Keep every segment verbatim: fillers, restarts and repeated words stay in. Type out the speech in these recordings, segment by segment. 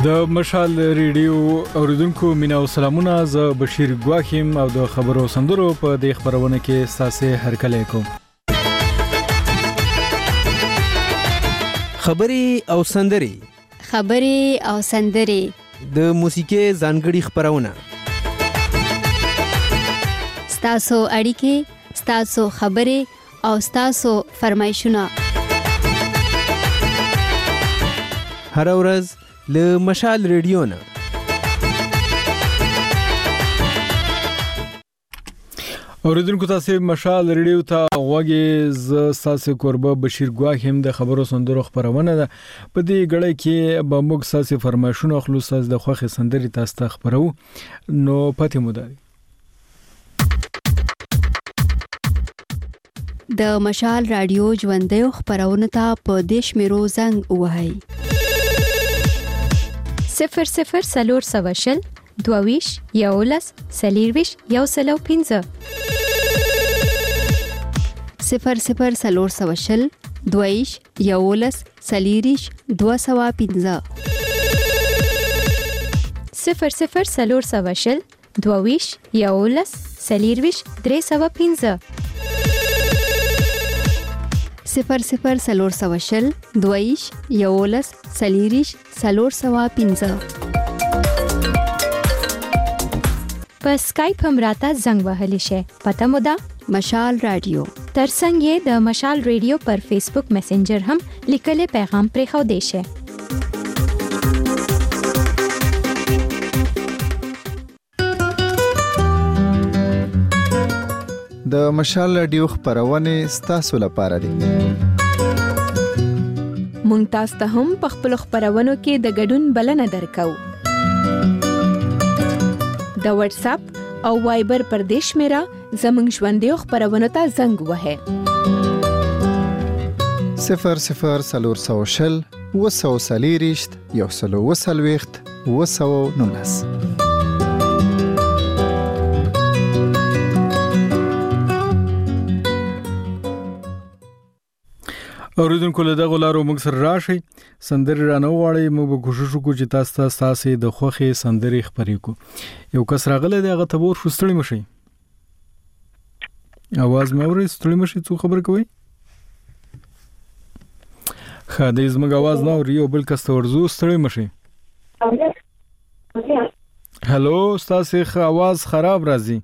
د مشال ریډیو اوریدونکو مینا او سلامونه، زه بشیر ګواخیم او د خبرو سندرو په دې خبرونه کې ستاسو هرکلی کوم. خبري او سندري خبري او سندري د موسیقي ځانګړي خبرونه، ستاسو اړیکې، ستاسو خبري او ستاسو فرمایشونه هر ورځ له مشال ریډیو نه. اوریدونکو تاسو مشال ریډیو ته غوږی، ز تاسو قربه بشیر ګواخیم د خبرو سندرو خبرونه ده. په دې غړې کې به موږ تاسو فرمایشونه خلاص د خوخه سندري تاسو ته خبرو. نو پته مو ده د مشال رادیو ژوندۍ خبرونه ته په دیش میرو زنګ وهاي صفر صفر سلور سواشل دوویش یولس سلیرویش یو سلو پینزه صفر صفر سلور سواشل دوویش یولس سلیریش دو سوا پینزه صفر صفر سلور سواشل دوویش یولس سلیرویش درې سوا پینزه صفر صفر سلور سواشل دوویش یولس سلیریش سلور سوا پینزه. په اسکایپ هم راته زنګ وهلی شي. پته مو ده مشال رادیو. ترڅنګ یې د مشال رادیو پر فیسبوک میسنجر هم لیکلي پیغام پرې خو دی شي. د مشال رادیو خبرونه ستاسو لپاره دي. مونږ تاسو ته هم په خپل خبرونو کې د ګډون بلنه درکو. د واتس اپ او وایبر پر دیش میرا زمنګ ژوندۍ خبرونه ته زنګ وهه صفر صفر سلور سوشل وسو سلیریشت یو سلو وسلويخت وسو نونس. اوریدونکو له دغه لارو موږ سره راشي، سندري رانه وغواړئ. موږ به کوشش وکړو چې تاسو ته تاسو د خوخي سندري خبرې کو. یو کس راغله دغه تبور فستړی مشي، आवाज مې اوري، ستړی مشي، څو خبر کوي؟ خا دې زموږ आवाज نه اوري، یو بل کس ته ورزو، ستړی مشي. هالو، تاسو ښه आवाज خراب راځي.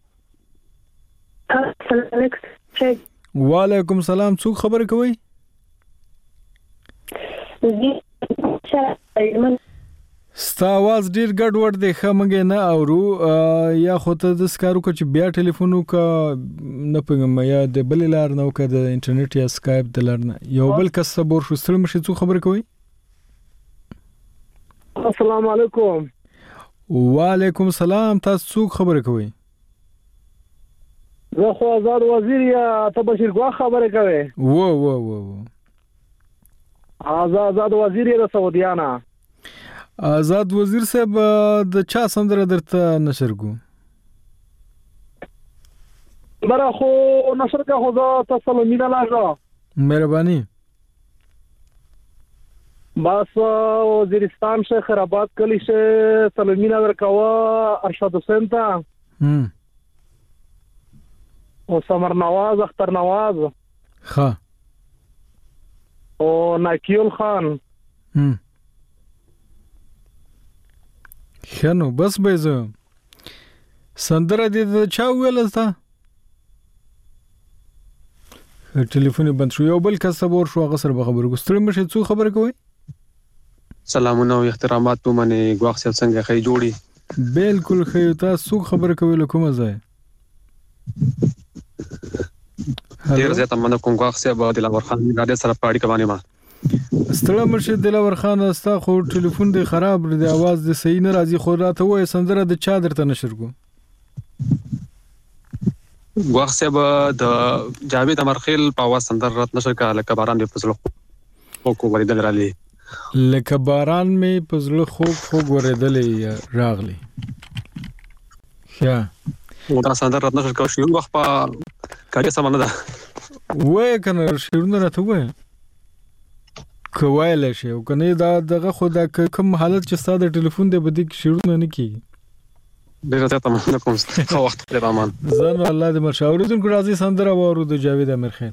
وعلیکم سلام، څو خبر کوي؟ ستا आवाज ډیر ګډ وډ دی، خمګه نه اورو. یا خو ته د سکارو کو چې بیا ټلیفونو کا نه پېږم، یا د بل لار نه وکړه، د انټرنیټ یا اسکایپ د لار نه. یو بل کس صبر شوستل مشي، څو خبر کوي؟ السلام علیکم. وعلیکم سلام، تاسو څو خبر کوي؟ زه خو آزاد وزیر یا ته بشیر ګوا خبره کوي؟ وو وو وو آزاد آزاد وزیر د سعودیانا. آزاد وزیر صاحب د چا سندره درته نشر کو؟ برا خو نشر کا خو تاسو مینا لاګه. مهرباني. بس وزیرستان شیخ رباط کلی شه سلمینا ورکوا ارشاد حسین تا. هم. او سمر نواز، اختر نواز، ها، او ناکیول خان. هم. خنو بس بيزو سندره دې چا ویل تا؟ ټلیفون بند شو. یو بل کس صبر شو، هغه سره خبرو کوستل مشه، څو خبر کوي؟ سلامونه او احترامات په منه ګواخ صاحب څنګه خې جوړي؟ بالکل خې. تاسو خبر کوي کومه ځای؟ ډیر زیات مننه کوم ګواخ صاحب د دلاور خان غاډه سره پاړی کوي ما. ستړی مشه دلاور خان، استا خو ټلیفون دی خراب دی، आवाज دی صحیح نه راځي. خو راته وای سندره د چا درته نشر کو؟ ګواخ صاحب د جاوید امرخیل په आवाज سندره رات نشر کا لکه باران دی پزړه خو کو ورېدل رالی، لکه باران می پزړه خو خو ورېدل راغلی. ښه دا سندره رات نشر کا شو وخت په کاږه سمانه ده. وای کنه شیرونه راته وای کوایل شي او کنه دا دغه خو دا کوم حالت چې ستاسو ټلیفون دی بده کې شروع نه کیږي ډیره ته مننه کوم خو وخت په امان زنه الله دې مشاورتون کو راځي سندره وورو د جاوید امیر خیل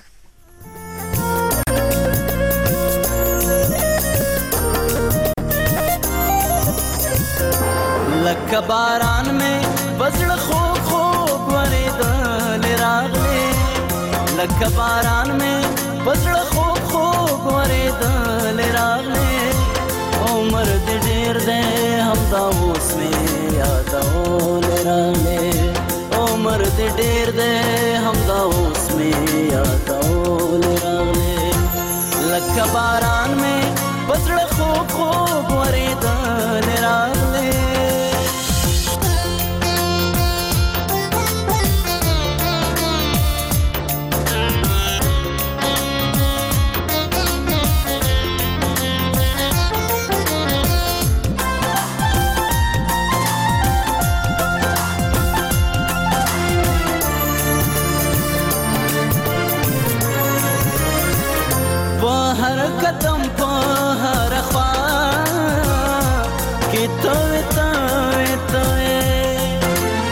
لکه باران میں بزړه خو خو ورېدل راغلې لکه باران میں بزړه خو خو ورېدل راغلې عمر دې ډېر دی همدا اوس مې یادول راغلې عمر دې ډېر دی همدا اوس مې یادول راغلې لکه باران میں بزړه خو خو ورېدل راغلې हर कदम पे हर ख्वाब कि तोए तोए तोए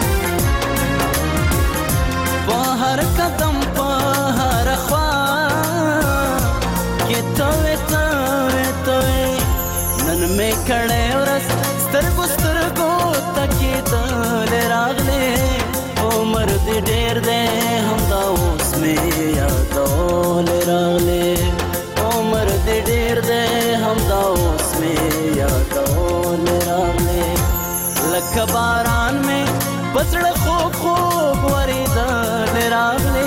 वो हर कदम पे हर ख्वाब कि तोए तोए तोए नन में खड़े औरस स्तरगो स्तरगो तके दल रागले ओ मर्द डेर दे हमदा उसमें यादोल रागले उम्र दे डेर दे हमदा उसमें यादोल रागले लख बारान में बसड़ खो खो वरीदल रागले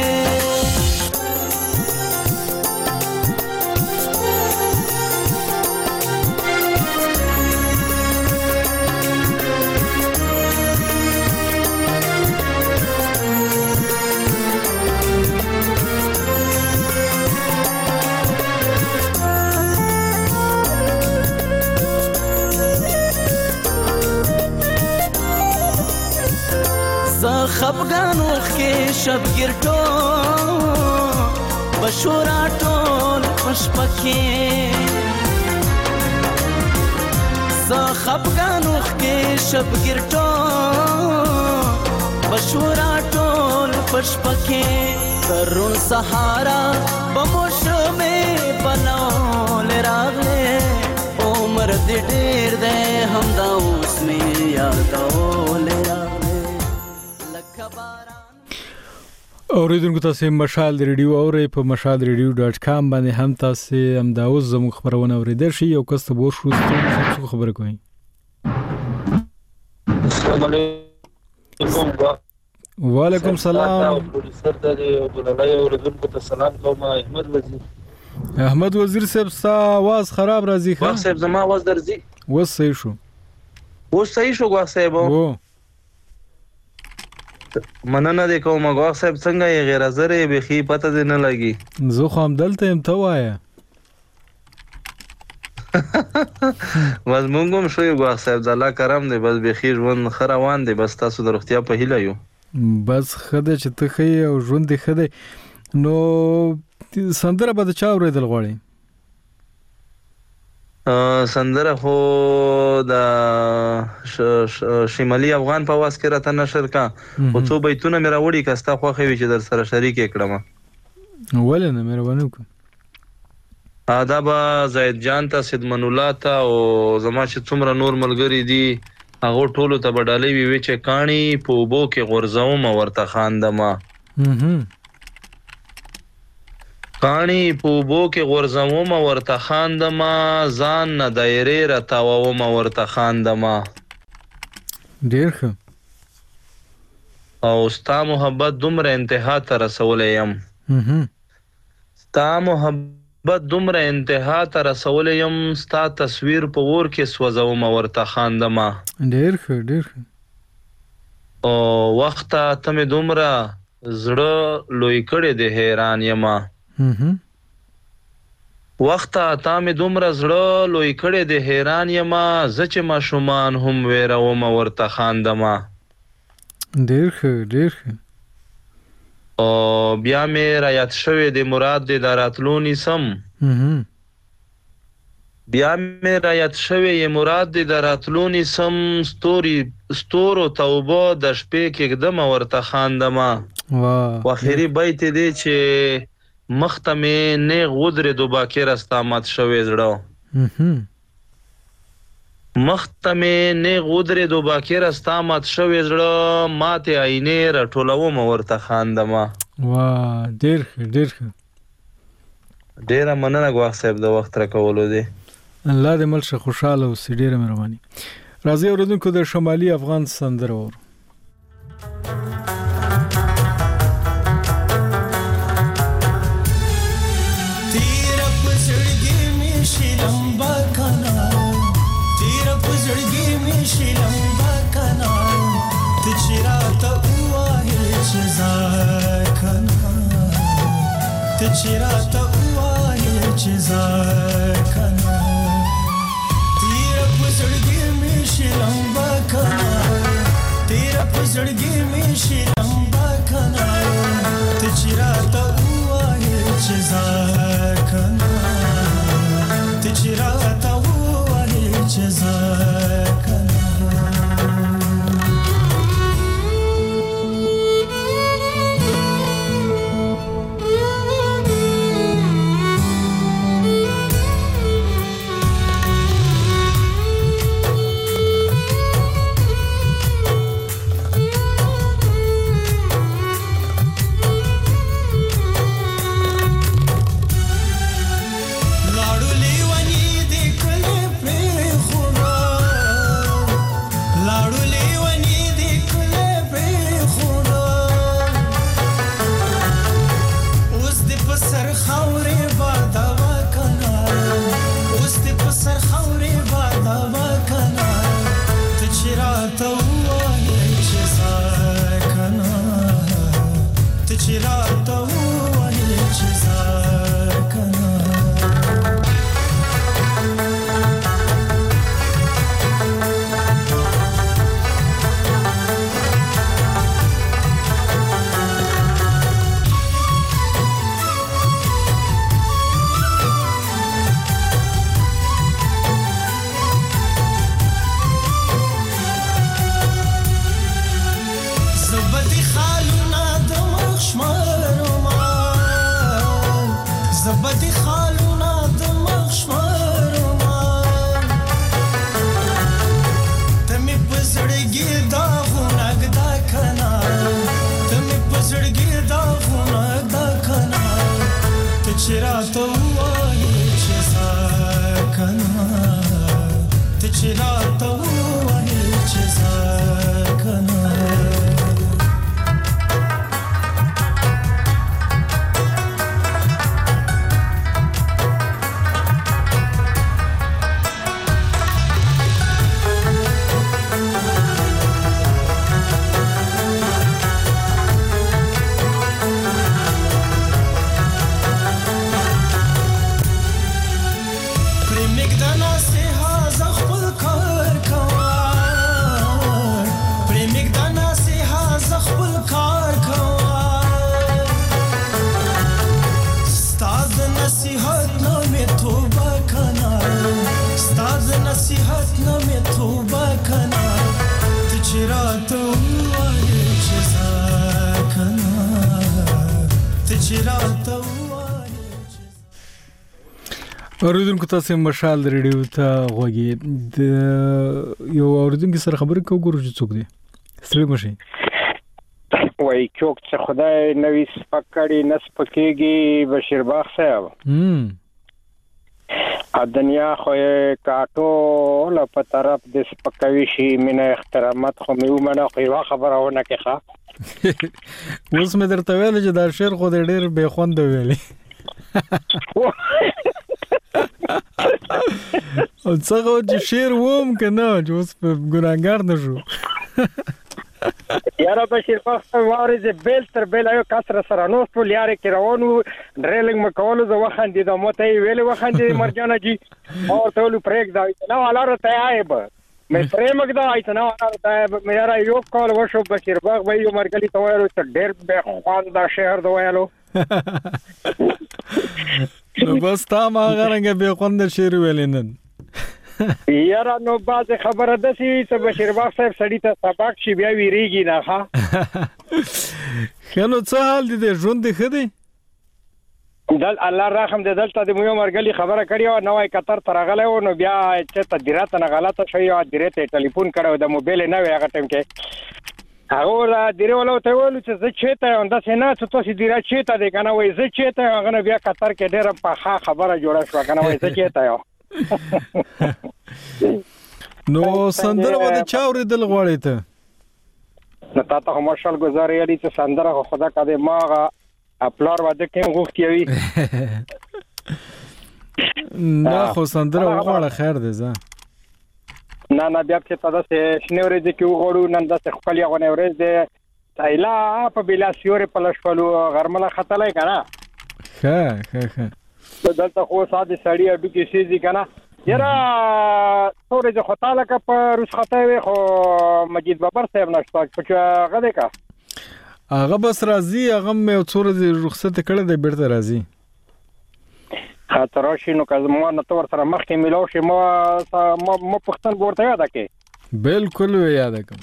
خفغانو خې شب ګرټو بشورا ټول پشپکې ز خفغانو خې شب ګرټو بشورا ټول پشپکې ترون سهارا بموش مې بنول راغله عمر دې ډېر دې همدا اوس مې یادول راغله اوریدونکو تاسو مشال ریډیو اورئ په مشال ریډیو ډاټ کام باندې هم تاسو هم دا اوس زموږ خبرونه اوریدل شي یو کس ته بور شو څه خبره کوي السلام علیکم وعلیکم السلام سر د بلالای اوریدونکو ته سلام کوم احمد وزیر احمد وزیر صاحب سا आवाज خراب راځي خو صاحب زما आवाज درځي و صحیح شو و صحیح شو ګوا صاحب و مننه دې کوم ګوا صاحب څنګه یې غیر زره به خي پته دې نه لګي زه خو هم دلته يم ته وایا واز مونږم شو ګوا صاحب د الله کرم دې بس به خي ژوند خروان دې بس تاسو د روغتیا په هیله یو بس خدای چې ته خي او ژوند دې خدای نو سندره به چا اورېدل غواړي سندره خو د شمالي افغان په واس کې راته نشر کا او څو بیتونه مې راوړي کستا خو خوي چې در سره شریک کړم ولنه مهرباني وکړه آداب زید جان ته سیدمن الله ته او زما چې څومره نور ملګری دي هغه ټولو ته بډالې وی وی چې کانی په بو کې غورځوم ورته خاندما کانی پوبو کې غورځوم ورته خاندما ځان نه دایره راتاوم ورته خاندما ډیر ښه او ستا محبت دومره انتها ته رسولې يم ستا محبت دومره انتها ته رسولې يم ستا تصویر په ور کې سوځوم ورته خاندما ډیر ښه ډیر ښه او وخت ته مې دومره زړه لوی کړې ده حیران یما وخت تا مې دومره زړه لوی کړې د حیران یما زه چې ماشومان هم ویروم ورته خاندما ډیر ښه ډیر ښه او بیا مې را یاد شوې د مراد د راتلو نیسم بیا مې رایت شوی مراد دی د راتلونی سم ستوري ستورو توبه د شپې کېږدم ورته خاندما واه واخري بیت دی چې مخته مې نیغ ودرېدو باکر ستا مات شوی زړه مخته مې نیغ ودرېدو باکر ستا مات شوی زړه ماتې آینې راټولوم ورته خاندما واه ډېر ښه ډېر ښه ډېره مننه ګواښ صاحب د وخت راکولو دی الله دې ملشه خوشاله اوسې ډېره مهرباني راځي اورېدونکو د شمالي افغان سندره واورو چراته وایې چې زار کنه تیر پزړګي مې شلمبا کنه تیر پزړګي مې شلمبا کنه ته چراته وایې چې زار کنه ته چراته وایې چې زار کنه اوریدونکو تاسو مشال ریډیو ته غوږی د یو اوریدونکو سره خبرې کوو ګورو چې څوک دی سره مشه وای چوک څه خدای نوې سپکړی نس پکېږي بشیر باغ صاحب هم ا دنیا خو کاټو له په طرف د سپکوي شي مینه احترامات خو مې ومنه خو یو خبرونه کې ښه اوس مې درته ویل چې دا شعر خو ډېر به خوند ویلي او څنګه چې شعر ووم کنه چې اوس په ګناګار نشو یاره بشیر باغ واره ز بیل تر بیل یو کسر سره نو ټول یاره کې روانو ډریلینګ مکولو زه وخندې د موته ویلې وخندې مرجانه جی او ټول پریک دا نو علاره ته آیب مې پرېمګ دا ایت نو علاره ته مې یاره یو کال وشو بشیر باغ به یو مرګلی ته وایو چې ډېر به خوان دا شهر دا وایلو نو بس تا ما غرنګ به خوند شعر ویلنن یاره نو باز خبره ده چې بشیر باغ صاحب سړی ته سبق شي بیا ویریږي نه ها خلو څه حال دي ژوند دې خدي دل الله رحم دې دلته د مو مرګلي خبره کړی او نوای قطر ترغله او نو بیا چې تدریات نه غلطه شوی او درته ټلیفون کړو د موبایل نه وی هغه ټیم کې هغه را دیره ولا ته ول چې زه چېته انده سینا چې تاسو دیره چېته دی کنه وای زه چېته هغه بیا قطر کې ډېر په ښه خبره جوړه شو کنه وای زه چېته یو نو سندره و د چاوري دل غواړي ته نو تاسو ماشال گزارې لري چې سندره خدا کده ماغه خپلار واده کې غوښتي وي نه خو سندره وغواړه خیر دی زه نه نه بیا چې تاسو شنورې دې کې وغوړو نن د خپل یو نورې دې تایلا په بلا سیورې په لښپلو غرمله خطلای کنه ښه ښه ښه دلته خو ساده سړی اډو کې سيزي کنه یرا تورې د خطاله کا په رسخته وي خو مجید بابر صاحب نشته چې غده کا هغه بس راضي هغه مې څوره د رخصت کړه د بیرته راضي خاطر شي نو که ما نه تور سره مخکې ملو شي ما ما پښتون ورته یاد کړي بالکل یاد کوم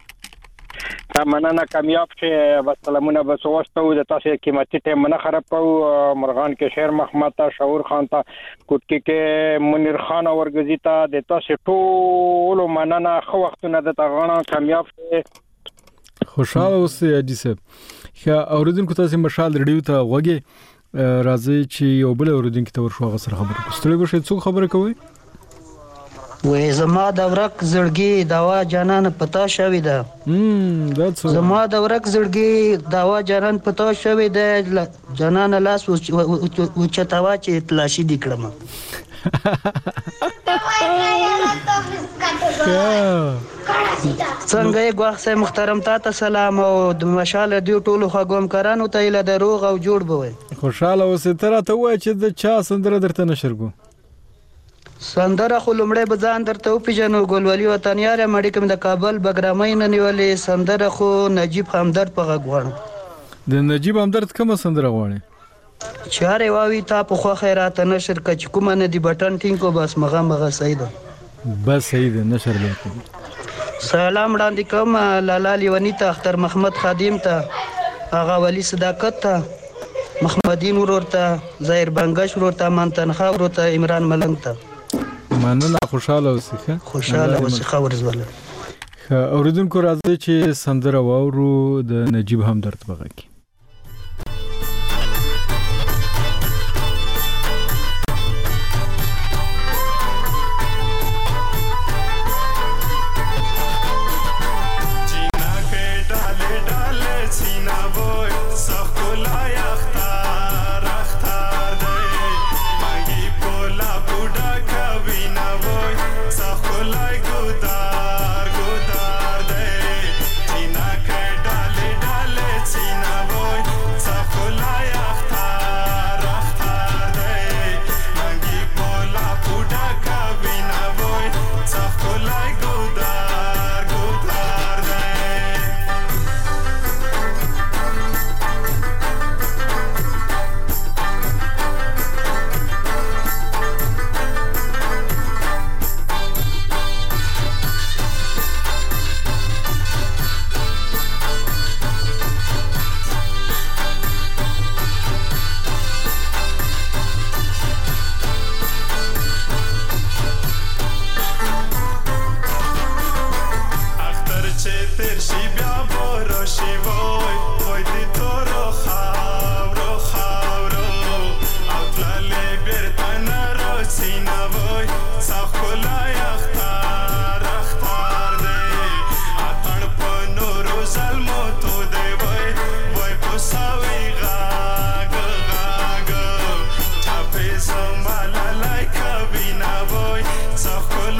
مننه کامیاب شي بس سلامونه بس واسطه د تاسو قیمتي ټیم نه خراب کو مرغان کې شیر محمد ته شعور خان ته کوټکی کې منیر خان اورګزی ته د تاسو ټول مننه خو وختونه د تغاڼه کامیاب شي خوشاله اوسئ اجي صاحب ښه اوریدونکو تاسو مشال ریډیو ته وګورئ راځي چې یو بل اوریدونکو ته ورشو غو سره خبرې کوو ستړي بشئ څو خبرې کوي وې زما د ورک زړګي دوا جانان پتا شوی ده هم داتس زما د ورک زړګي دوا جانان پتا شوی ده جانان لاس او چتاوا چې تلاشي دکړم څنګه یې غواخه محترم تاسو سلام او د مشال دی ټولو خګوم کرانو ته له دروغ او جوړ بوي خوشاله اوسې تر ته وای چې د چا سندره درته نشرګو سندره خو لمړی بزان درته پیژنو ګلولي وطنیار مړی کوم د کابل بګرامۍ نه نیولې سندره خو نجیب همدرد په غوړم د نجیب همدرد کومه سندره غواړي چاره واوی تا په خو خیرات نشر کچ کوم نه دی بٹن ټینګ کو بس مغه مغه سید بس سید نشر لیکو سلام وړاندې کوم لالا لیونی ته اختر محمد خادم ته اغا ولی صداقت ته محمدین ورور ته زهیر بنگش ورور ته منتنخا ورور ته عمران ملنګ ته مننه خوشاله اوسئ خوشاله اوسئ خبر زول اوریدونکو راځي چې سندره واورو د نجیب همدرد بغه کی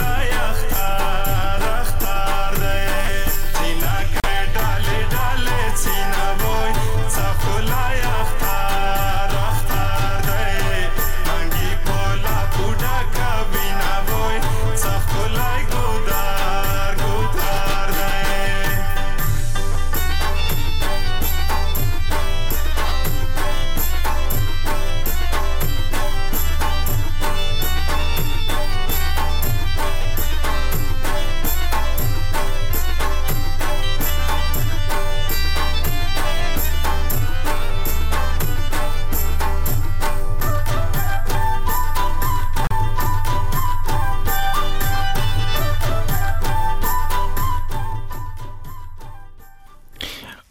Tina que dale dale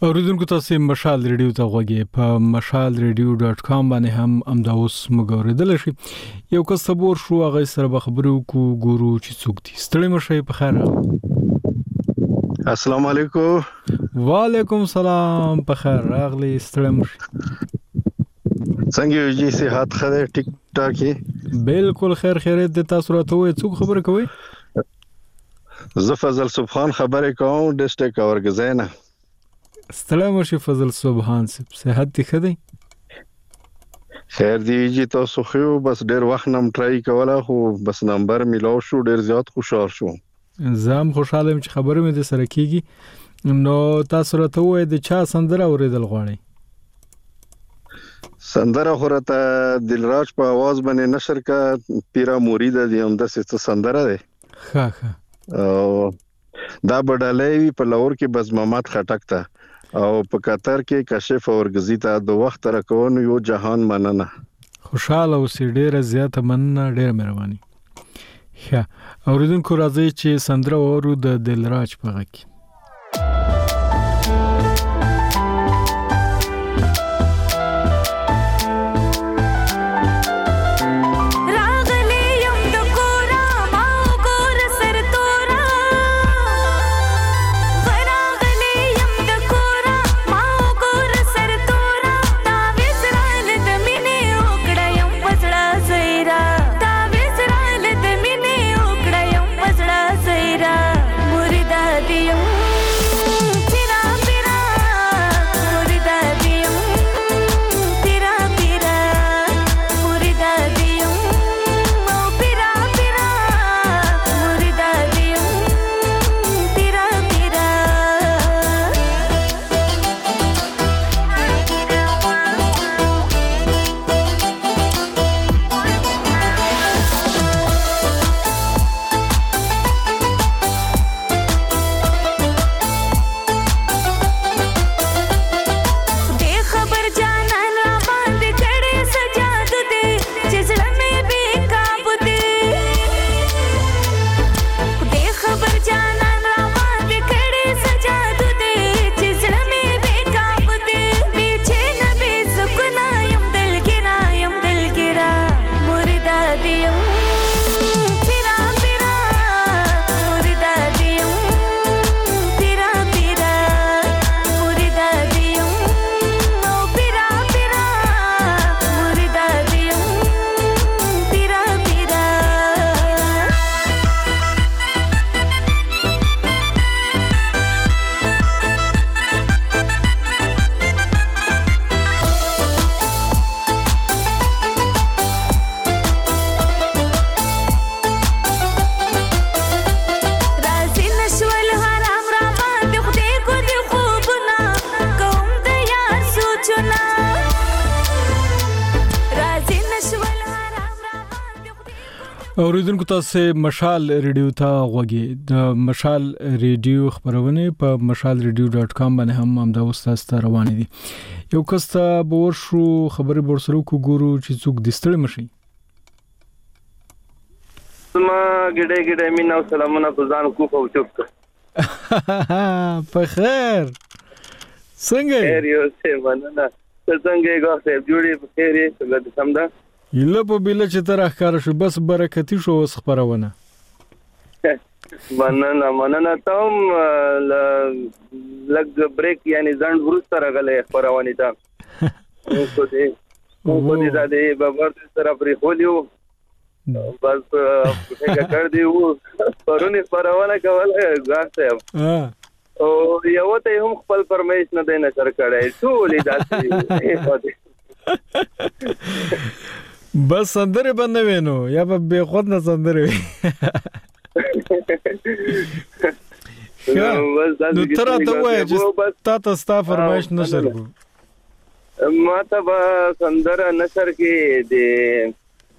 اوریدونکو تاسو مشال ریډیو ته غوږی په مشال ریډیو ډاټ کام باندې هم امدا اوس مګوریدل شي. یو کس صبر شو هغه سره خبرو کو ګورو چې څوک دي. ستړي مشه په خیر. السلام علیکم. وعلیکم السلام په خیر راغلی. ستړي مشه څنګه یو جی صحت خره ټیک ټاک یې؟ بالکل خیر خیریت د تاسو راته وای. څوک خبره کوي؟ زه فضل سبحان خبرې کوم ډسټریکټ اورګزینا. ستړي مشه فضل سبحان صحت دي خدای؟ خیر دی جی تاسو خو بس ډیر وخت نم ټرای کوله خو بس نمبر میلاو شو ډیر زیات خوشحال شو. زم خوشاله چې خبرې مې د سره کیږي. نو تاسو راته وای د چا سندره اوریدل غواړئ؟ سندره خو راته دلراج په आवाज باندې نشر کا پیرا مرید دی هم د څه سندره ده. ها ها دا بډالې په لور کې بس محمد خټک ته او په قطر کې کشف اورګزی ته د وخت راکونو یو جهان مننه. خوشاله اوسې ډیره زیاته مننه ډیره مهرباني. ښه اوریدونکو راځي چې سندره اورو د دلراج په غږ کې. اوریدونکو تاسو مشال ریډیو ته غوږی. د مشال ریډیو خبرونه په مشال ریډیو ډاټ کام باندې هم امدا اوس ته روان دي. یو کس ته بور شو خبرې بورسرو کو ګورو چې څوک دستړي مشي. ما ګډه ګډه مینا سلامونه په ځان کو په چوک. په خیر څنګه خیر یو څه مننه. څنګه غوښته جوړې په خیر یې څنګه سمدا یله په بیل چې تر اخر شو بس برکتی شو اوس خبرونه. مننه مننه تم لګ بریک یعنی ځند ورسته راغله خبرونه تا. خو دې خو دې دا دې بابر سره پرې خولیو بس څنګه کړ دی و پرونی خبرونه کوله غاښه. او یو ته هم خپل پرمیش نه دینه سر کړای ټولې داسې. بس سندره باندې وینو یا به خود نه سندره وي. نو تر ته وای چې تا ته ستا فرمایش نشر کو. ما ته به سندره نشر کې د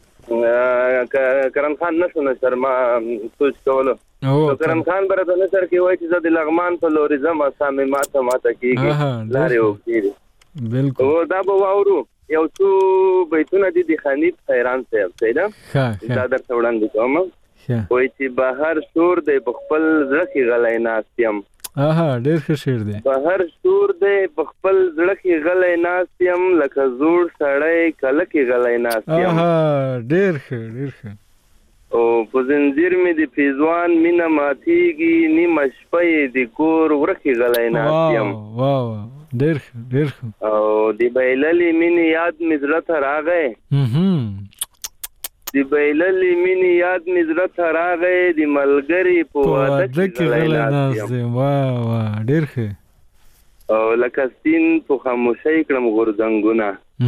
کرن خان نشو نشر ما سوچ کولو. کرن خان برته نشر کې وای چې د لغمان په لوري زما سامي ماته ماته کیږي لارې وکړي. بالکل او دا به واورو یو څو بیتونه دي د خانیب خیران صاحب سیدا دا در څوړاندې کوم. وای چې بهر شور د خپل ځکه غلای ناستیم اها ډېر ښه شعر دی. بهر شور دی په خپل زړه کې غلی ناست یم لکه زوړ سړی کله کې غلی ناست یم. اها ډېر ښه ډېر ښه. او په زنځیر مې د پیزوان مینه ماتیږي نیمه شپه یې د کور ورکې غلی ناست یم. واو واو ډېر ښه ډېر ښه. او د بایللې مینې یاد مې زړه ته راغی د بایللې مینې یاد مې زړه ته راغی د ملګري په واده کې غلی ناست یم. واه واه ډېر ښه. او لکه سپین په خاموشۍ کړم غورځنګونه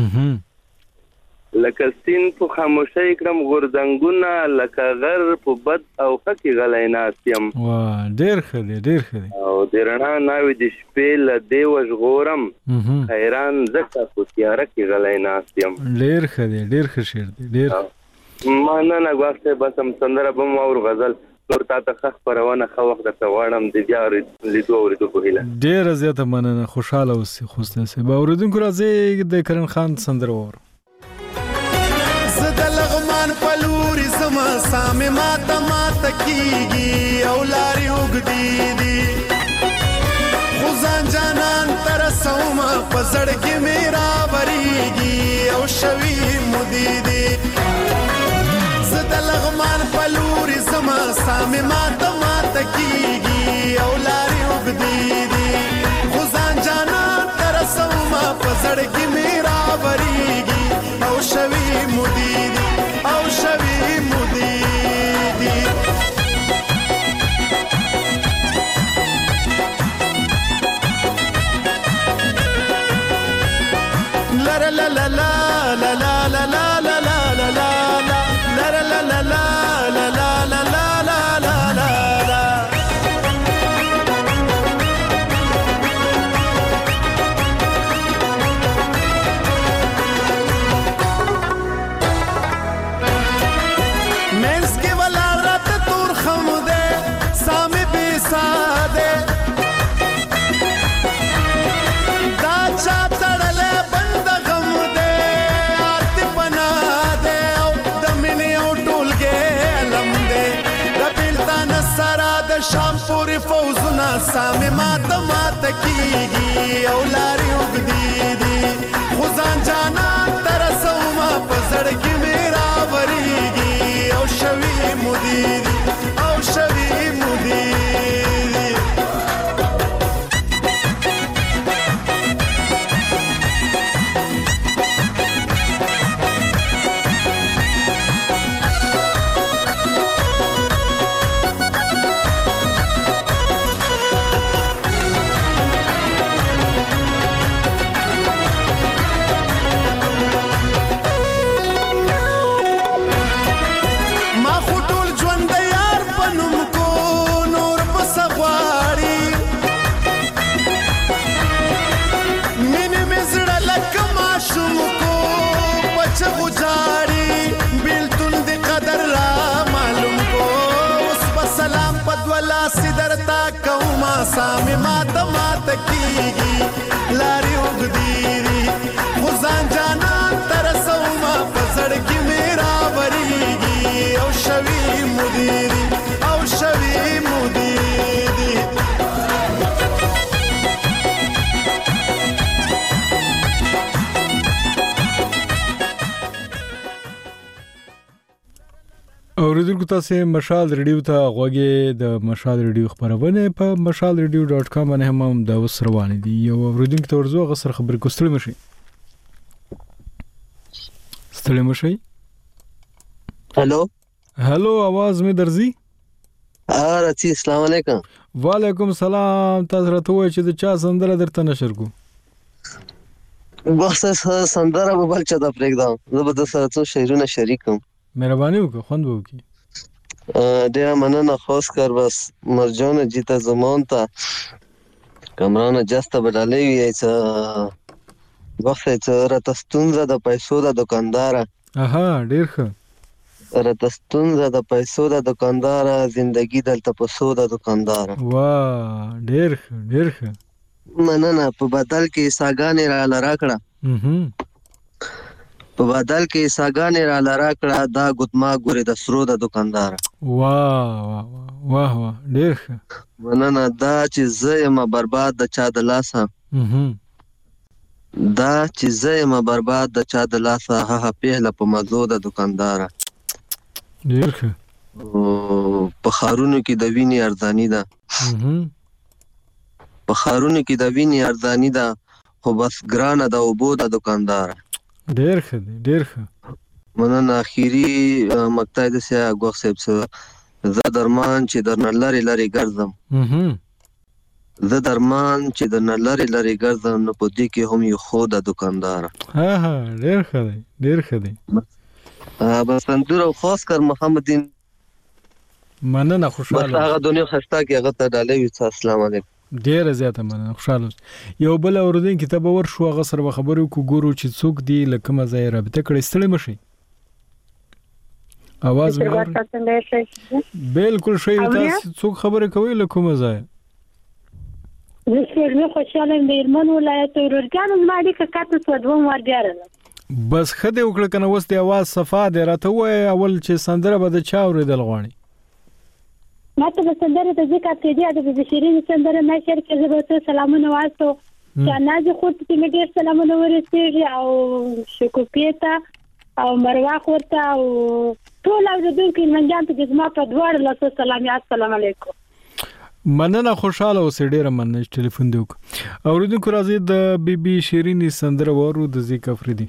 لکه سپین په خاموشۍ کړم غورځنګونه لکه غر په بد او ښه کې غلی ناست یم. واه ډېر ښه دی ډېر ښه دی. او د رڼا ناوې د شپې له دې وژغورم حیران ځکه په تیاره کې غلی ناست یم. ډېر ښه دی ډېر ښه شعر دی ډېر. مننه ګواښ صاحب بس هم سندره به م واورو غزل نور تا ته ښه خپرونه ښه وخت درته غواړم د بیا لیدو اورېدو په هیله. ډېره زیاته مننه خوشحاله اوسئ خوستی صاحب. اورېدونکو راځئ د کرن خان سندره واورو. زه د لغمان په لورې ځمه سامې ماته ماته کېږي او لارې اوږدې دي خو ځان جانان ته رسومه په زړګي مې راورېږي او شوي مودې دي. زه د لغمان په لورې ځمه سامې ماته ماته کېږي او لارې اوږدې دي خو ځان جانان ته رسومه په زړګي مې راورېږي او شوي مودې دي او شوي مودې دي. لا لا لا لا لا لا لا لا لا لا لا La la la la la la la la la la la la. Men's ke wala rat tur khamude same besade da cha tadale band ghamde aat panade شام پورې فوزونه سامې ماته ماته کېږي او لارې اوږدې دي خو ځان جانان ته رسومه په زړګي مې راورېږي او شوي مودې دي او شوي مودې دي. सिदरता कौमा सामे माता माता कीगी लारी उगदी री खुजान जाना तरसौमा पसड़ की मेरा वरीगी औ शवी मुदीरी औ शवी मुदीरी اوریدونکو تاسو مشال ریډیو ته غوږی د مشال ریډیو خبرونه په مشال ریډیو ډاټ کام باندې هم د وس روان دي یو اوریدونکو ته ورزو غسر خبر کوستل مشي ستل مشي هالو هالو आवाज می درځي ا راځي السلام علیکم وعلیکم السلام تاسو راته وای چې د چا سندره درته نشر کو بس سندره په بل چا د پرېږدم زه به د سره څو شعرونه شریکم مهرباني وکړه خوند وکړي ډېر مننه خاص کر بس مرجان جیتا زمان ته کمران جسته بدلې وي چې وخت چې راته ستونزه د پیسو د دکاندار اها ډېر ښه راته ستونزه د پیسو د دکاندار زندگی دلته پسو د دکاندار واه ډېر ښه ډېر ښه مننه په بدل کې ساګانې را لرا کړه په بدل کې ساګانې را لرا کړه دا ګوتما ګوري د سرو د دکاندار واه واه واه واه ډېر ښه مننه. دا چې زه یم برباد د چا د لاسه، دا چې زه یم برباد د چا د لاسه، هغه پیهله په مزو د دکانداره. ډېر ښه. په ښارونو کې د وینې ارزاني ده، په ښارونو کې د وینې ارزاني ده، خو بس ګرانه د اوبو د دکانداره. ډېر ښه دی، ډېر ښه. مننه. اخیری مقطع داسې ګوښ صاحب څه زه درمان چې درنه لرې لرې ګرځم، زه درمان چې درنه لرې لرې ګرځم، نو په دې کې هم یو خو د دکانداره. ها ها ډېر ښه دی، ډېر ښه دی. بس انځور او خاص کر محمد دین مننه. خوشاله بس هغه دنیا خسته کې هغه ته ډالۍ وي. السلام علیکم. ډېره زیاته مننه. خوشاله اوسه. یو بل اورېدونکي ته به ورشو، هغه سره به خبرې وکړو، ګورو چې څوک دي، له کومه ځایه رابطه کړې. ستړي مه شئ. आवाज مې بالکل شوی. تاسو څوک خبرې کوي له کومه ځایه؟ زه سپېږمې خوشحاله یم د هلمند ولایت اورګان. زما اړیکه کاته سوه دوه مارګاره. بس ښه دی وکړه که نه اوس د اواز صفا دی. راته ووایه اول چې سندره به د چا اورېدل غواړي؟ ما ته به سندره د ذکر کېدی د بې شیرینې سندره نه شعر کې زه به ته سلامونه واستو. شهنازې خور ته مې ډېر سلامونه ورسېږي، او شکوفې ته او مروه خور ته او ټول اورېدونکي هلمندیان ته د زما په دواړو لاسو سلام. السلام علیکم. مننه. خوشاله اوسئ. ډېره مننه چې ټلیفون دې وکړو. اورېدونکو راځئ د بي بي شیرینې سندره واورو د ذیک افریدي.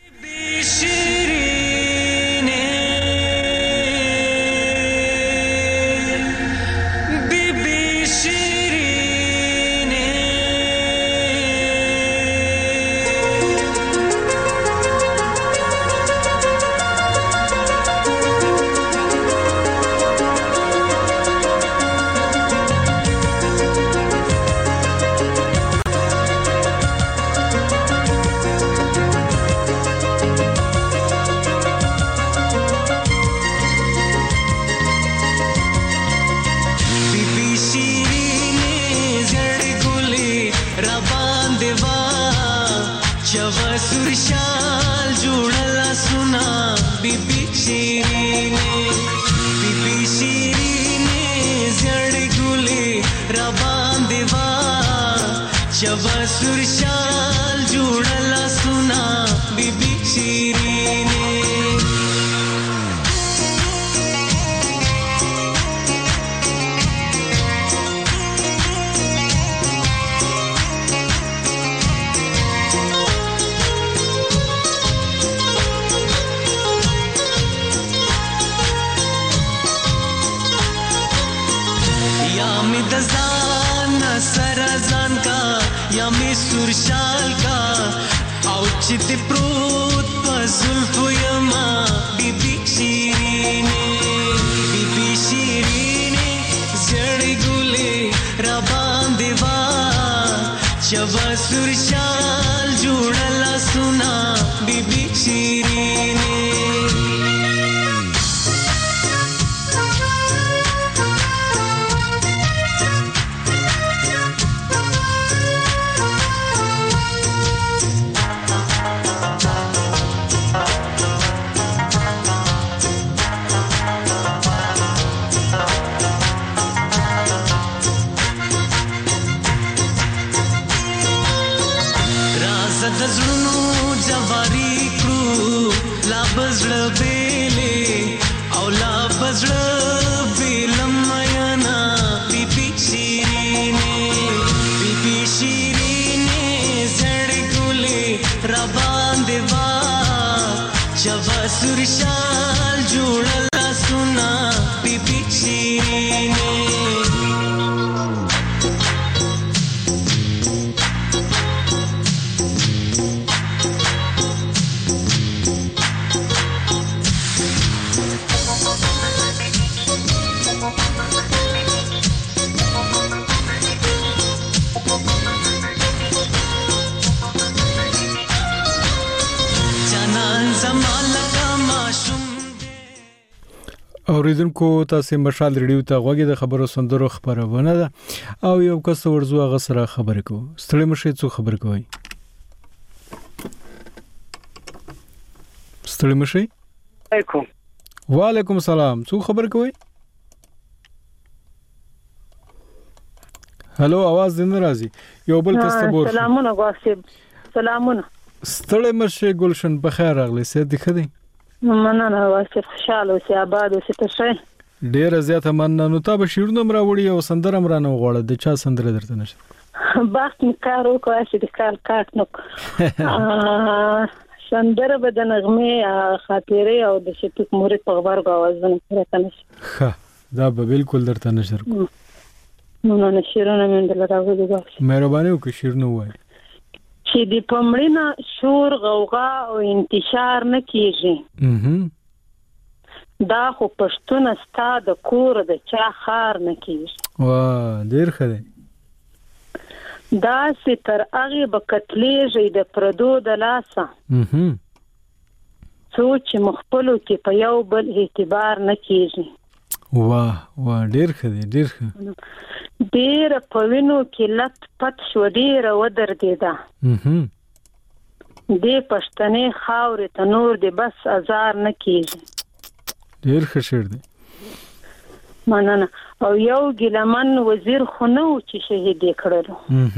اوریدونکو تاسو مشال ریډیو ته غوږی د خبرو سندرو خبرونه ده او یو کس ورزو هغه سره خبرې کوو. ستړي مشه څو خبر کوي؟ ستړي مشه. علیکم. وعلیکم السلام. څو خبر کوي؟ هلو आवाज دې نه راځي یو بل کس ته بور سلامونه غواصب سلامونه ستړی مشه ګلشن په خیر راغلی سې د خدي مننه غواصب خوشاله اوسې آباد اوسې ته شه ډیر زیاته مننه نو تا به شیرونه مرا وړي او سندره مرانه غواړه د چا سندره درته نشه باخت می کار وکړ چې د کار کاټ نو سندره به د نغمه خاطره او د شفیق مورید په خبر غوازونه راته نشه ښه دا به بالکل درته نشر کو نو نه شیرونه مې دل راوړي غواړم مهرباني وکړئ شیرونه وای چې د پمړینا شور غوغا او انتشار نه کیږي دا خو پښتون ستا د کور د چا خار نه کیږي وا ډیر ښه دی دا ستر هغه بکتلېږي د پردو د لاسه سوچ مخپلو کې په یو بل اعتبار نه کیږي واه واه ډیر ښه دی ډیر ښه ډیر په وینو کې لټ پټ شو ډیر ودر دی دا دې پښتنې خاورې ته نور دی بس ازار نه کیږي ډیر ښه شعر دی مننه او یو ګلمن وزیر خو نو چې شهید کړلو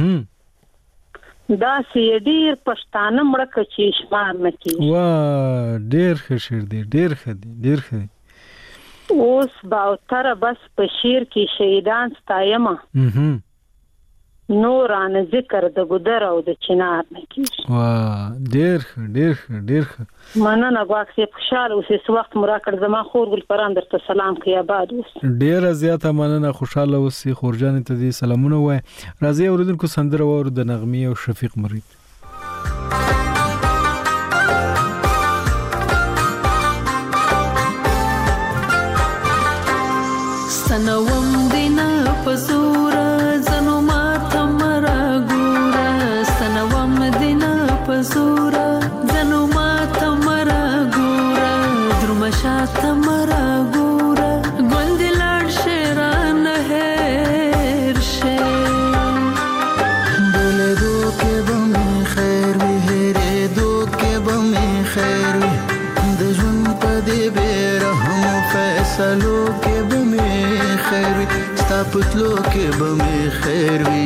دا سې ډیر پښتانه مړه چې شمار نه کیږي واه ډیر ښه شعر دی ډیر ښه دی ډیر ښه اوس باوتر بس په شیر کې شهیدان ستایما نوران ذکر د ګدر او د چنار نه کیږي واه ډیر ډیر ډیر مننه غواړم خوشاله اوسې وخت مراکړ زما خور ګل پران درته سلام کوي آباد اوس ډیر زیاته مننه خوشاله اوسې خورجان ته دې سلامونه وای راځي اوریدونکو سندره ور د نغمه او شفیق مرید سنوم دینا پزورا زنو ماتا مرا گورا سنوم دینا پزورا زنو ماتا مرا گورا درمشاتا مرا گورا گندلار شیران هیر شیر بولے دو کے بمی خیر وی ہیرے دو کے بمی خیر وی دجون پدی بیرحم فیصلو کے بمی خیر وی ستا پتلو کې به مې خیر وي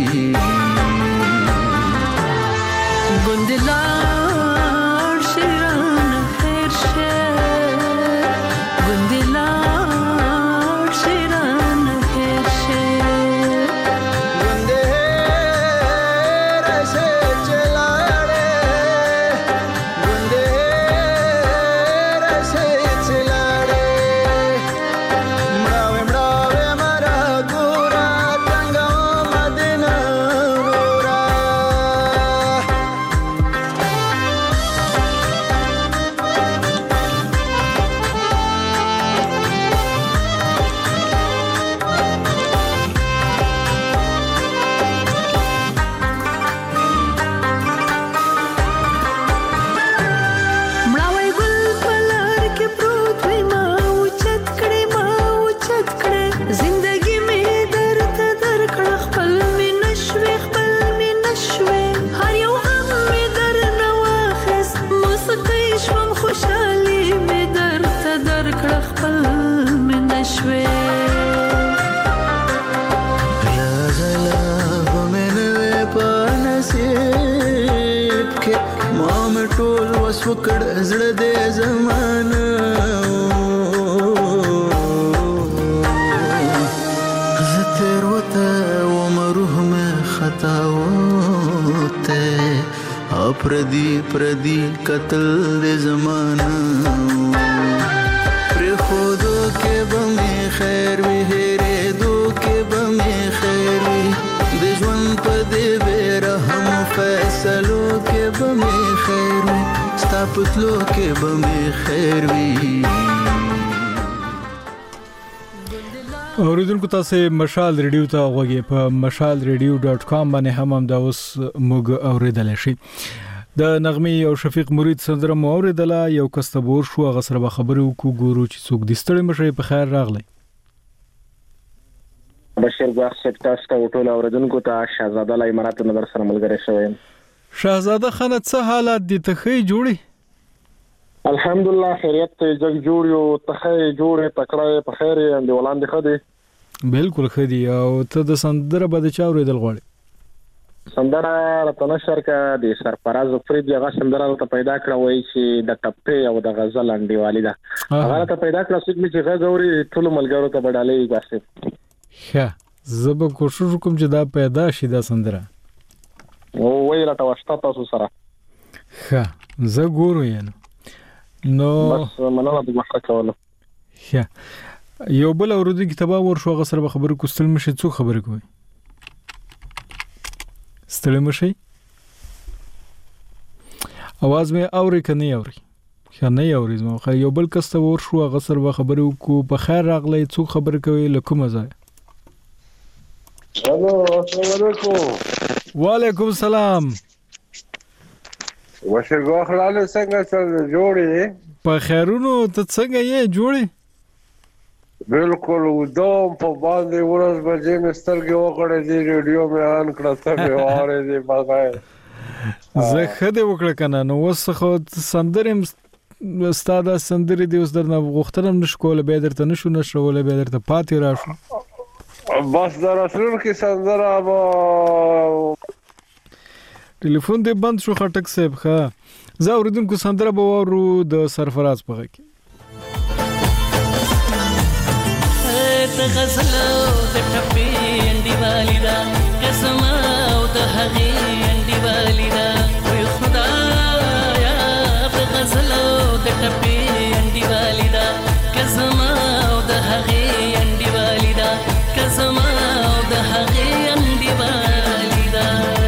ګوندلار شیران خیر شیر ګوندلار شیران خیر شیر ګوندې راسه چلاړې ګوندې راسه چلاړې مړاوې مړاوې مرا ګورا څنګه مدینه ورا مړاوی ګل پلار کې پروت وي ما اوچت کړې ما اوچت کړې زندګي مې درته درکړه خپل مې نشوې خپل مې نشوې هر یو غم مې درنه واخیست موسیقۍ شوم خوشحالي مې درته درکړه خپل مې نشوې غزله به مې نه وې په نصیب کې ما مې ټول وس وکړ زړه دې زمانه زه تېروته وم روح مې خطا وته او پردي پردي قتل دې زمانه پرېښودو کې به مې خیر وي هېرېدو کې به مې خیر وي د ژوند په دې بېرحم فیصلو کې به مې خیر وي ستا پتلو کې به مې خیر وي اوریدونکو تاسو مشال ریډیو ته غوږی په مشال ریډیو ډاټ کام باندې هم هم دا اوس موږ اوریدل شي د نغمه او شفیق مرید سندره مو اوریدله یو کستبور شو هغه سره خبرو کو ګورو چې څوک د ستړي مشه په خیر راغلی بشیر باغ سپتاس ته ټول اوریدونکو ته شاهزاده لای مرات نظر سره ملګری شوم شاهزاده خان څه حالات دي ته خې جوړي الحمدلله خیریت ته جګ جوړ یو ته خې جوړه تکړه په خیر دی ولاندې خدي بالکل خدي او ته د سندره به د چا اوریدل غواړي؟ سندره راته نشر کا د سرفراز فرید هغه سندره ته پیدا کړه وای چې د ټپې او د غزل انډیوالي ده هغه ته پیدا کړه چې غږ اوري ټول ملګرو ته بدالې باسي. ښه زه به کوشش وکم چې دا پیدا شي دا سندره. او وای راته واشتا تاسو سره. ښه زه ګورم یې نو بس مننه د مخه کولو. ښه یو بل اوریدونکي تبا ورشو هغه سره به خبرې کوستل مشي څو خبرې کوي ستړي مشي اواز مې اوري کني اوري کني اوري زما خو یو بل کس ته ورشو هغه سره به خبرې وکړو په خیر راغلی څو خبرې کوي لکه مزه. الو السلام علیکم. وعلیکم السلام. وشرګو خلاله څنګه څنګه جوړې په خیرونو ته څنګه یې جوړې؟ بالکل ودوم په باندې ورځ بجې مې سترګې وکړې دي ریډیو مې آن کړه ته مې واره دي بغای زه خدای وکړه کنه نو وس خو سندرم استاد سندري دی اوس درنه غوښتنم نشکول به درته نشو نشول به درته پاتې راشو بس در رسول کې سندره با ټلیفون دې بند شو خټک صاحب ښه زه اوریدونکو سندره به ورو د سرفراز په کې د غزل د ټپې انډیوالي دا قسم او د هغې انډیوالي دا وي خدایا د غزل د ټپې انډیوالي دا قسم او د هغې انډیوالي دا قسم او د هغې انډیوالي دا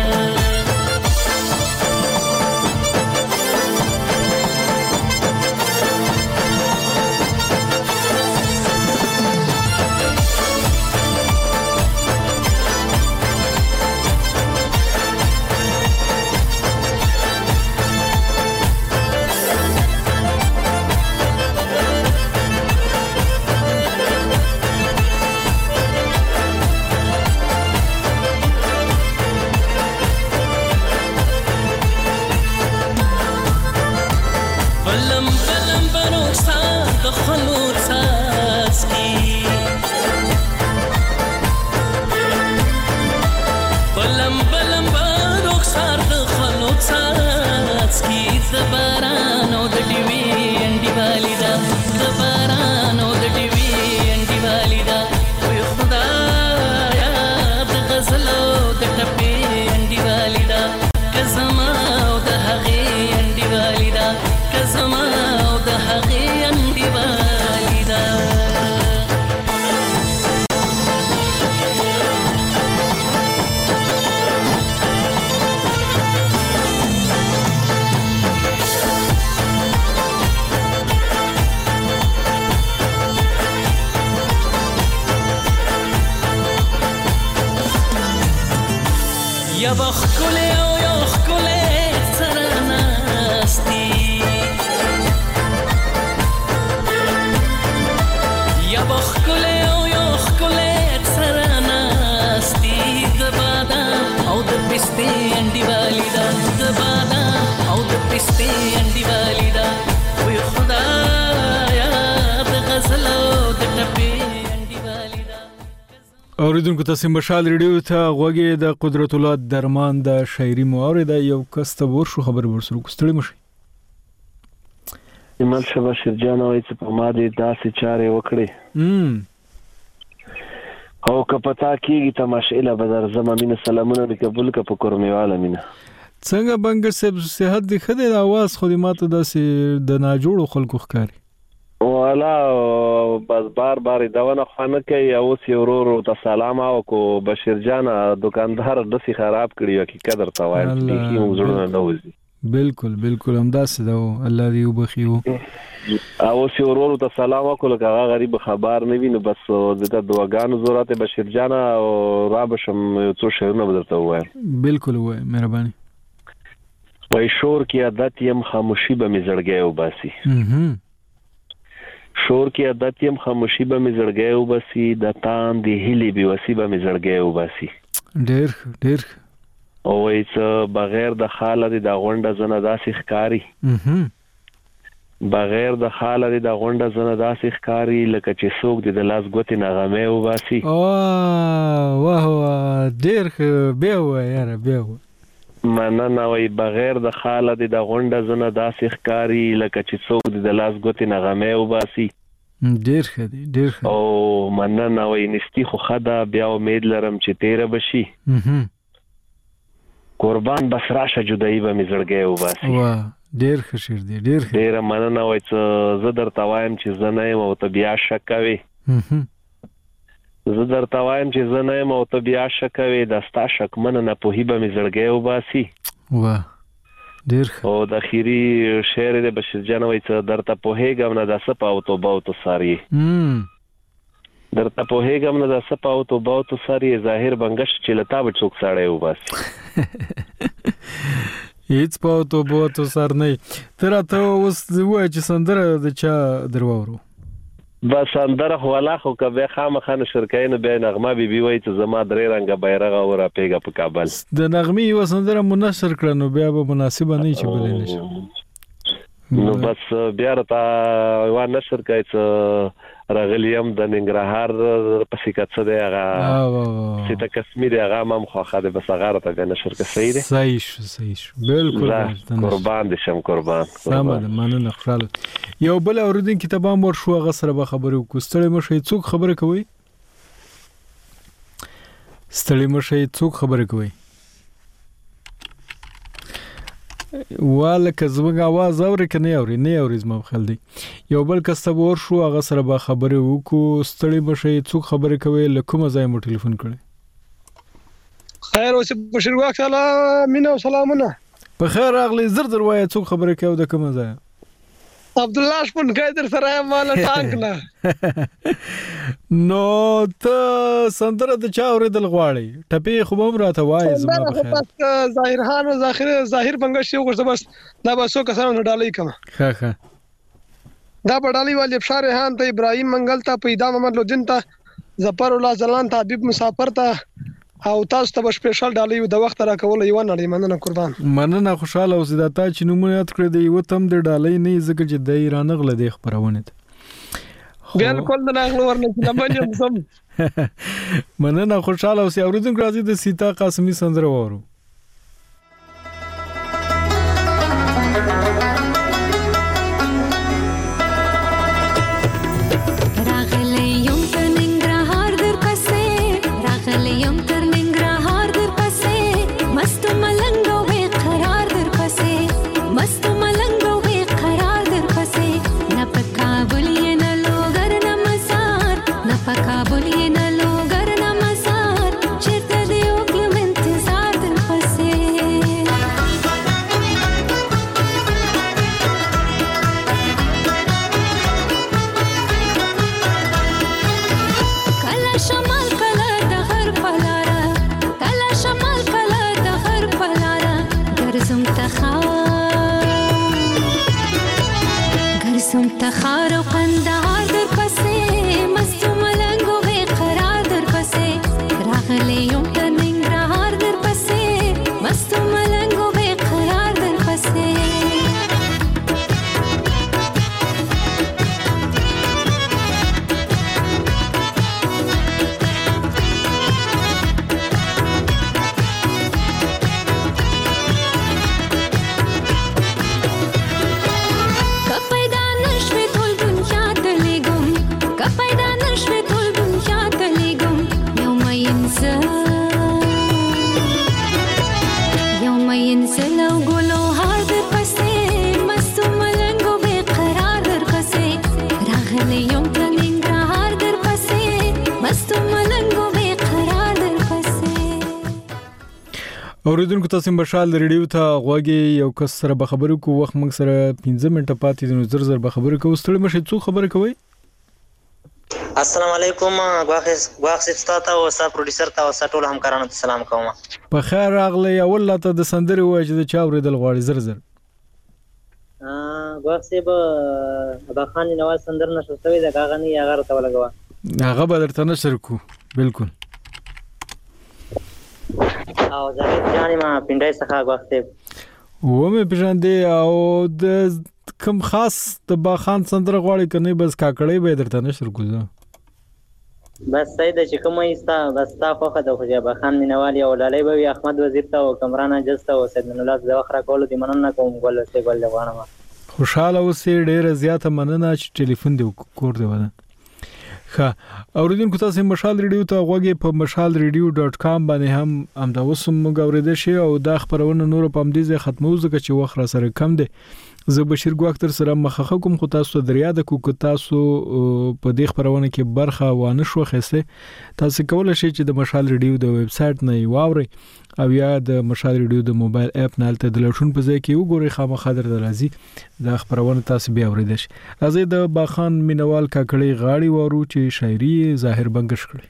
یا بخکله او یا خکله سرناستی یا بخکله او یا خکله سرناستی د بادا او د پسته انډیوالی دا د بادا او د پسته انډیوالی دا وي خدایا د غزل او د ټپې اوریدونکو تاسو مشال ریډیو ته غوږی د قدرت الله درمان د شاعري مورید یو کسته ورشو خبر ورسره کوستړی مشي ایمل شبا شرجان وای چې په ما دې داسې چارې وکړي او که پتا کیږي تماشیله بدر زما مين سلامونه دې قبول ک په کورمیواله مين څنګه بنګ سب صحت دې خدای د आवाज خو دې ماته داسې د ناجوړو خلکو ښکاری والا بس بار بار داونه خانه کوي او سی ورور ته سلام او کو بشیر جان دکاندار د سي خراب کړی کی قدر تا وای کی موږ نه وځي بالکل بالکل همداسه دا الله دې وبخیو او سی ورور ته سلام او کو هغه غریب خبر نه ویني بس د دواګانو ضرورت بشیر جان او رابشم څو شهرونه بدرته وای بالکل وای مهرباني وای شور کی عادت یم خاموشي به مزړګي او باسي شور کی عادت یم خاموشي به مزړګي او باسي د تان دی هلي به وسی به مزړګي او باسي ډېر ډېر او ایڅ بغیر د خاله د غونډه زنه داسې ښکاری بغیر د خاله د غونډه زنه داسې ښکاری لکه چې څوک د لاس ګوتې نغمه وباسي. او واه واه ډیر به و یاره به و مننه وای بغیر د خاله د غونډه زنه داسې ښکاری لکه چې څوک د لاس ګوتې نغمه وباسي. ډیر ښه دی ډیر ښه. او مننه وای نستی خو خدا بیا امید لرم چې تیر بشي. قربان بس راشه جدای به می زړګي وباسي. واه ډیر ښه شعر دی ډیر ښه. ډیر مننه وای چې زه درته وایم چې زه نه یم او ته بیا شک کوي. زه درته وایم چې زه نه یم او ته بیا شک کوي دا ستا شک مننه په هیبه می زړګي وباسي. واه ډیر ښه. او د اخیری شعر د بشیر جان وای چې درته په هیګم نه د سپا او توبه او تو ساری. درته په هیګم نه د سپا او توبه او تو ساری ظاهر بنگش چې لتا به څوک ساړی وباسي. هیڅ پاو تو بو تو سر نه تر ته اوس وای چې سندره د چا دروورو بس سندره ولا خو کبه خامخانه شرکاین به نغمه بي بي وای چې زما درې رنګه بیرغ او را پیګه په کابل د نغمي و سندره منشر کړنو بیا به مناسبه نه چې بلې نشي. نو بس بیا راته و نشر کوي چې راغلیم د ننګرهار په سکه دی هغه سیته کشمیر هغه مم خو خاله بس هغه ته نشر کوي. صحیح دی صحیح شو صحیح شو بالکل قربان دي شم قربان سلام ده مننه خوشاله. یو بل اوردین کتابه مور شو هغه سره به خبرو کوستړې مشه څوک خبره کوي ستړي مشه څوک خبره کوي واله که زموږ आवाज اوري کنه اوري نه اوري زما خل دی. یو بل کس ور شو هغه سره به خبره وکړو ستړي بشي څوک خبره کوي لکه مزای مو ټلیفون کړي. خیر اوس بشیر واک سلام مینه او سلامونه په خیر اغلی زر در وای څوک خبره کوي د کوم ځای عبد الله شپون قادر سره مال ټانک نه نو ته سندره د چا اوریدل غواړي ټپي خو هم راته وای زما په خیر ظاهر خان او ظاهر ظاهر بنگش یو غوښته بس دا به څو کسانو ډالۍ کما ها ها دا په ډالۍ والی ابشار خان ته ابراهيم منګل ته پیدا محمد لودین ته ظفر الله زلان ته حبیب مسافر ته او تاسو ته سپیشل ډالۍ د وخت را کول یو نه مننه قربان مننه خوشاله اوسې دا ته چې نومونه یاد کړی دی یو تم د ډالۍ نه ځکه چې د ایران غل د خبرونه ته بالکل د نغلو ورنه چې لمنځم سم مننه خوشاله اوسې اوریدونکو راځي د سیتا قاسمی سندره وورو. اوریدونکو تاسو هم بشال ریډیو ته غوږی یو کس سره به خبرو کو وخت موږ سره پنځه منټه پاتې دي نو زر زر به خبرو کوو ستړي مشه څو خبرې کوي. السلام علیکم غواخس غواخس ستاته او ستا پروډوسر ته او ټول همکارانو ته سلام کوم. په خیر راغلی اول ته د سندري وای چې د چا اوریدل غواړي زر زر. ا غواخس به ابا خان نواز سندر نشو سوي دا غاغنی هغه ته ولګوا هغه به درته نشر کو بالکل. او زه جانې ما پینډای څخه غواخس و مې پېژاندې او د کم خاص د باخان سندره غواړي کني بس کاکړې به درته نشر کوزه بس سید چې کومه ایستا بس تا خوخه د خوجا باخان مینوالي او لالی به احمد وزیر ته او کمران جسته او سید من الله د اخره کول دي مننه کوم ګل سه ګل غواړم خوشاله اوسې ډیره زیاته مننه چې ټلیفون دی کور دی ودان ښه اوریدونکو تاسو مشال ریډیو ته غوږی په مشال ریډیو ډاٹ کام باندې هم امدا وسم غوړېده شي او دا خبرونه نور په امدیزه ختمو ځکه چې وخت را سره کم دی زه بشیر ګواکتر سره مخه کوم خو تاسو دریا د کو تاسو په دې خبرونه کې برخه وانه شو خسته تاسو کولای شئ چې د مشال ریډیو د ویب سټ نه واوري او یا د مشال ریډیو د موبایل اپ نه تل د لټون په ځای کې وګورئ خامخا در راځي د خبرونه تاسو بیا اوریدئ راځي د باخان مینوال کاکړی غاړي وورو چې شاعري ظاهر بنگش کړي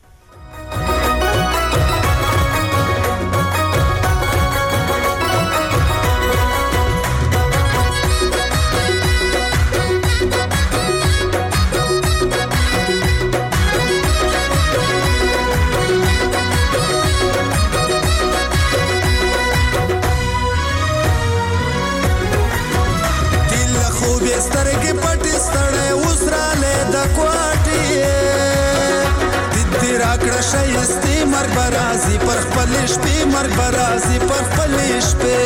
شایسته مرګ برازي پر خپل شپې مرګ برازي پر خپل شپې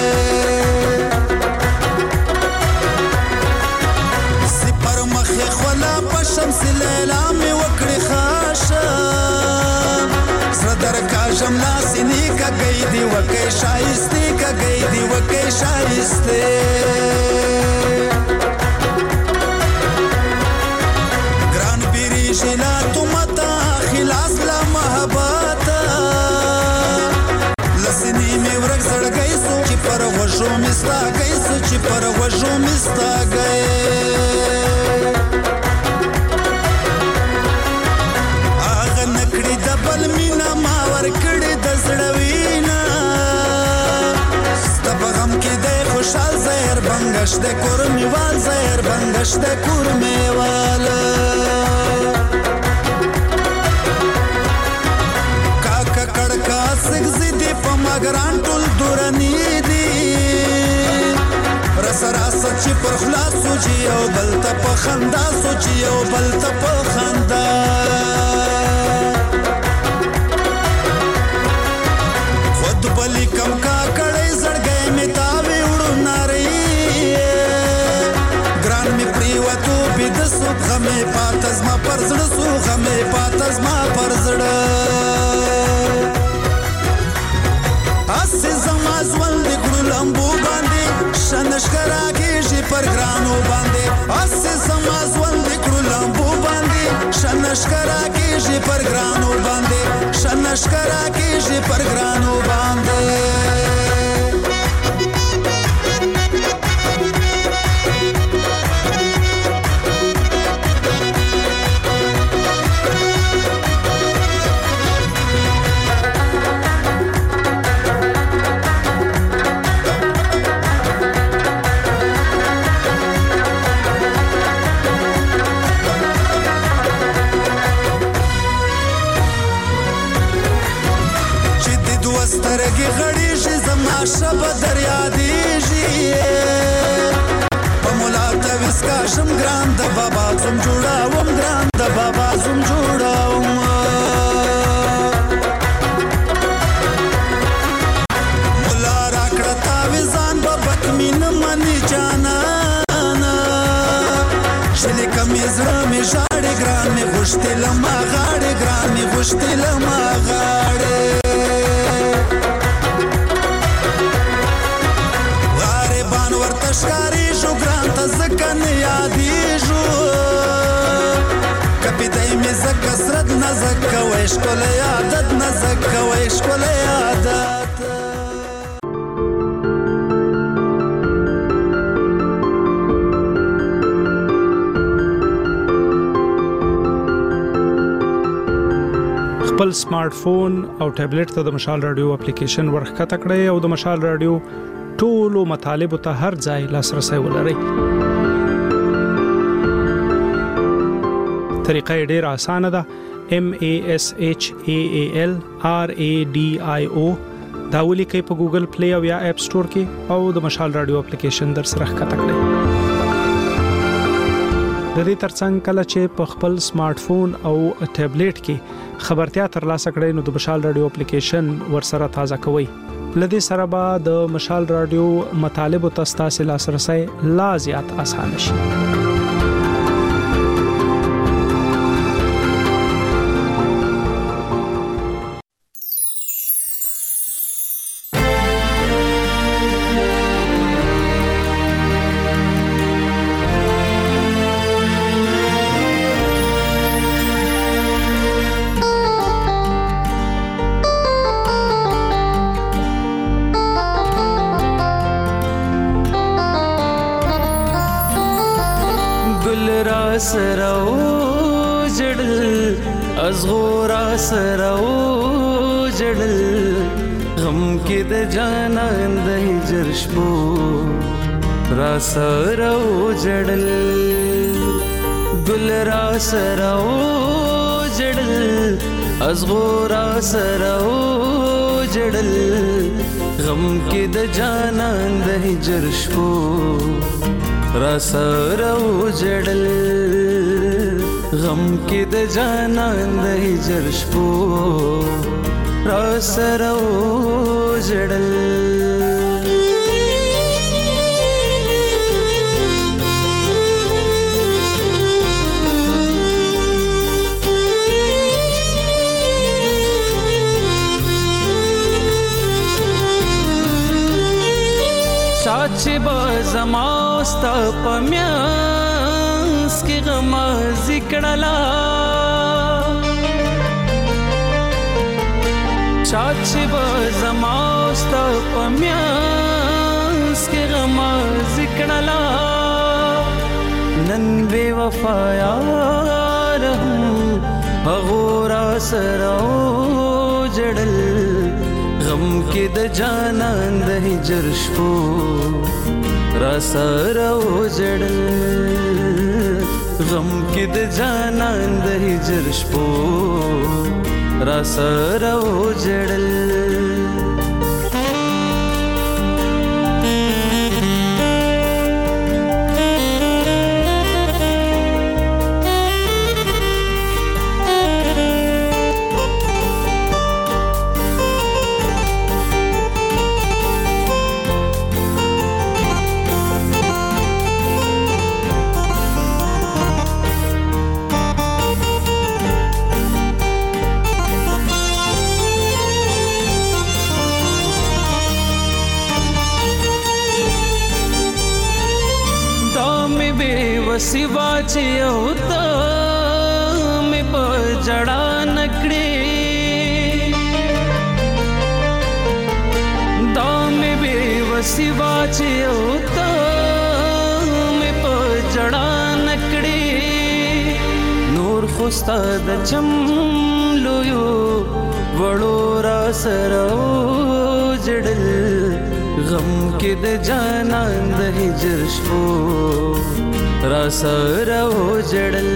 سپر مخې خلا په شمس لیلا مې وکړې خاشه زړه درکا جملا سینې کا گئی دی وکې شایسته کا گئی دی وکې شایسته ګران پیری شلا تمتا خلاص لا محبت لسنی می ورک زړګي سو چې پر وژو مستا گئی سو چې پر وژو مستا گئی اغه نکړي د بل مینا ما ور کړي د زړوینا ستپ غم کې د خوشحال زهر بنگش د کور میوال زهر بنگش د کور میوال سګزي دی په مګران ټول دورنی دی رس راس چې پر خلاص سوچي او بل ته په خندا سوچي او بل ته په خندا خود بلی کم کا کړي زړګي می تاوي وړو ناري ګران می پریوتو بيد سو غمه پاتز ما پرزړ سو غمه پاتز ما پرزړ اسه زما زول د ګړو لمبو باندې شنشکرا کېږي پر ګرانو باندې اسه زما زول د ګړو لمبو باندې شنشکرا کېږي پر ګرانو باندې شنشکرا کېږي پر ګرانو باندې سترګې غړېږي زما شپه دریا دیږي په مولا ته وسکا شم ګران د بابا زم جوړاوم ګران د بابا زم جوړاوم مولا راکړه تا وزان بابک مين منی جانانا شلې کمې زړه مې ژاړې ګران مې غوښتې لما غاړې ګران مې غوښتې لما غاړې شکاری شو ګران ته زکه نه یادېږو کپیدای مې زکه سرد نه زکه وای ښکلی عادت نه زکه وای ښکلی عادت خپل سمارټ فون او ټابلیټ ته د مشال رادیو اپلیکیشن ورخکته کړئ او د مشال رادیو ټولو مطالبه ته هر ځای لاسرسي ولرئ. طریقه ډیر اسانه ده. M A S H A A L R A D I O دا ولیکئ په ګوګل پلی او یا اپ سٹور کې او د مشال رادیو اپلیکیشن در سره ښکته کړئ. د دې ترڅنګ کله چې په خپل سمارټ فون او ټابلیټ کې خبرتیا ترلاسه کړئ نو د مشال رادیو اپلیکیشن ورسره تازه کوئ. لدې سره به د مشال رادیو مطالب او تاسو لاسرسي لا زیات آسان شي. سراو جړل ازغورا سراو جړل غم کې د جانان د هجر شپو را سراو جړل ګل را سراو جړل ازغورا سراو جړل غم کې د جانان د هجر شپو را سراو جړل غم کې د جانان د هجر شپو را سراو جړل. چې با زماستا پمیاس کې غم ذکرلا چې با زماستا پمیاس کې غم ذکرلا نن بے وفا یار غورا سراو جړل غم کې د جانان د هجر شپو را سراو جړل غم کې د جانان د هجر شپو را سراو جړل. सिवा چې او ته مې په جړا نکړې دا مې به وسیوا چې او ته مې په جړا نکړې نور خوستا د چم لویو وړو را سراو جړل غم کې د جانان د هجر شپو را سراو جړل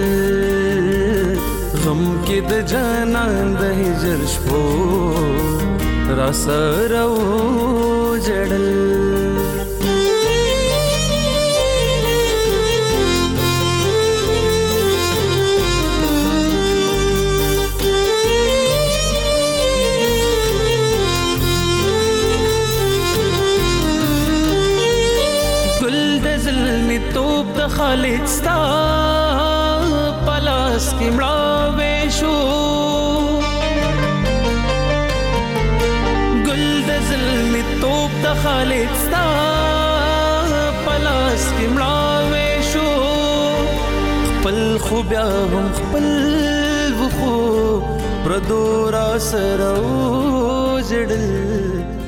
غم کې د جانان د هجر شپو را سراو جړل. توپ د خالد ستا پلاس کې مړاوې شو ګل د ظلم توپ د خالد ستا پلاس کې مړاوې شو خپل خو بیا هم خپل وخو پردو را سراو جړل